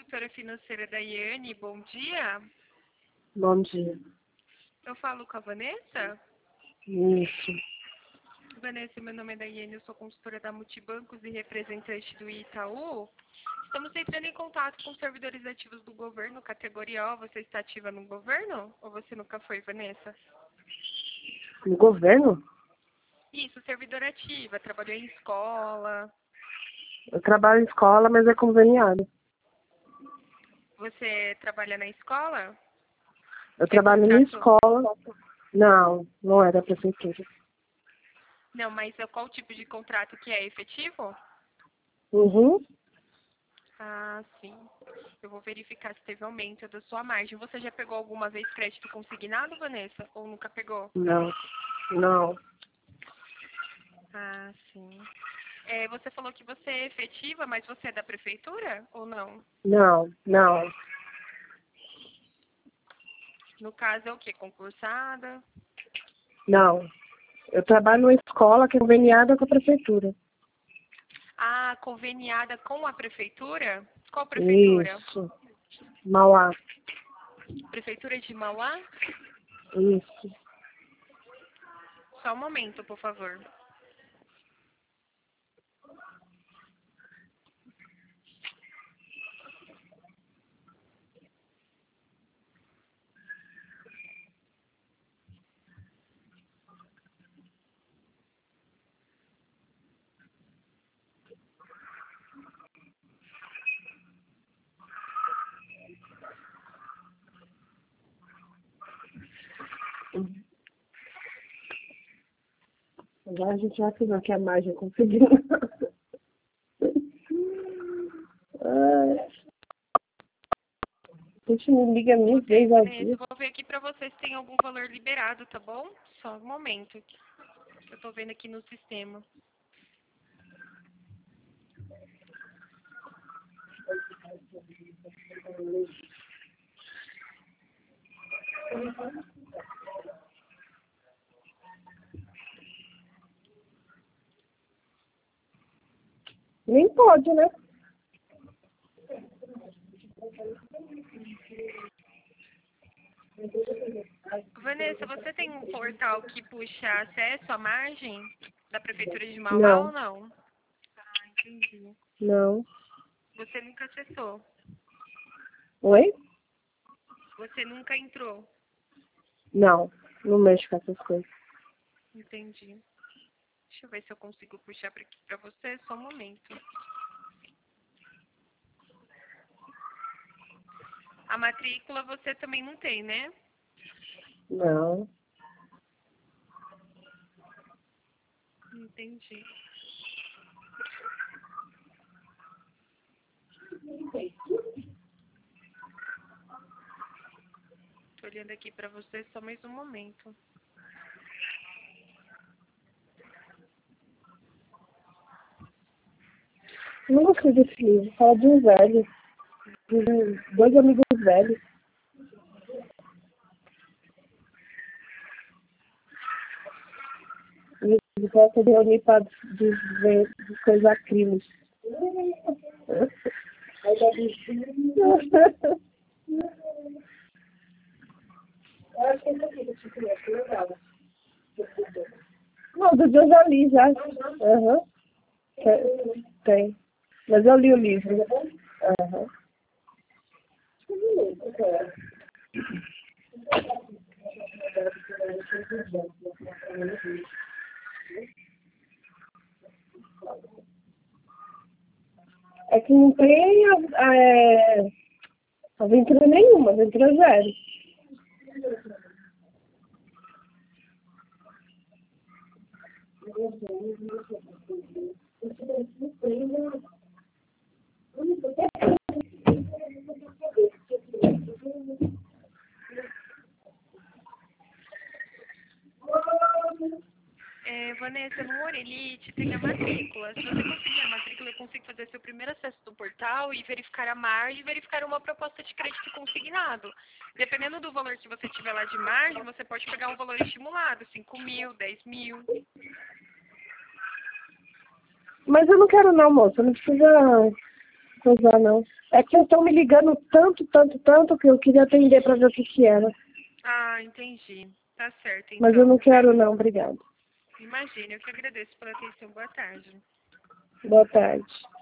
consultora financeira da Iane. Bom dia. Bom dia. Eu falo com a Vanessa? Isso. Vanessa, meu nome é Daiane, eu sou consultora da Multibancos e representante do Itaú. Estamos entrando em contato com servidores ativos do governo, categoria O. Você está ativa no governo? Ou você nunca foi, Vanessa? No governo? Isso, servidora ativa, trabalhou em escola. Eu trabalho em escola, mas é conveniado. Você trabalha na escola? Eu É trabalho na contrato? escola. Não é da prefeitura. Não, mas qual tipo de contrato que é efetivo? Uhum. Ah, sim. Eu vou verificar se teve aumento da sua margem. Você já pegou alguma vez crédito consignado, Vanessa? Ou nunca pegou? Não. Ah, sim. Você falou que você é efetiva, mas você é da prefeitura ou não? Não. No caso é o quê? Concursada? Não. Eu trabalho numa escola que é conveniada com a prefeitura. Ah, conveniada com a prefeitura? Qual prefeitura? Isso. Mauá. Prefeitura de Mauá? Isso. Só um momento, por favor. Agora a gente já viu que a margem conseguiu. A gente me liga mil Ok, vezes ao Vanessa, dia. eu vou ver aqui pra você se tem algum valor liberado, tá bom? Só um momento. Eu tô vendo aqui no sistema. Nem pode, né? Vanessa, você tem um portal que puxa acesso à margem da Prefeitura de Mauá ou Não. não? Ah, entendi. Não. Você nunca acessou? Oi? Você nunca entrou? Não mexo com essas coisas. Entendi. Deixa eu ver se eu consigo puxar aqui pra você, só um momento. A matrícula você também não tem, né? Não. Entendi. Tô olhando aqui pra você só mais um momento. Eu não gostei desse livro. Fala de um velho. De dois amigos velhos. E eles gostam de reunir para dizer coisar crimes. Eu acho que esse aqui que eu te queria, que legal. Não, do dia eu já li já. Aham. Tem. Mas eu li o livro. Aham. É que não tem aventura nenhuma, aventura zero. Vanessa, no Orelite tem a matrícula. Se você conseguir a matrícula, eu consigo fazer seu primeiro acesso do portal e verificar a margem e verificar uma proposta de crédito consignado. Dependendo do valor que você tiver lá de margem, você pode pegar um valor estimulado, 5.000, 10.000. Mas eu não quero não, moça. Não precisa. usar, não. É que vocês estão me ligando tanto que eu queria atender para ver o que que era. Ah, entendi. Tá certo, então. Mas eu não quero, não. Obrigada. Imagina, eu que agradeço pela atenção. Boa tarde. Boa tarde.